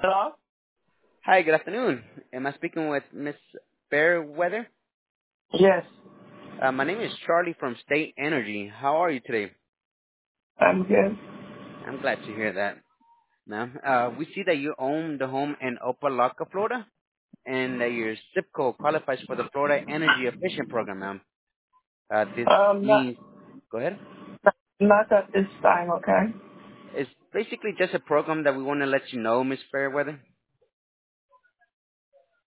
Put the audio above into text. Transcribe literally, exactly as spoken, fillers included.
Hello? Hi, good afternoon. Am I speaking with Miss Fairweather? Yes, Uh, my name is Charlie from State Energy. How are you today? I'm good. I'm glad to hear that, ma'am. Uh, we see that you own the home in Opelika, Florida, and that your zip code qualifies for the Florida Energy Efficient Program, ma'am. Uh, this Um, not, means, go ahead. not at this time, okay? It's basically just a program that we want to let you know, Miss Fairweather.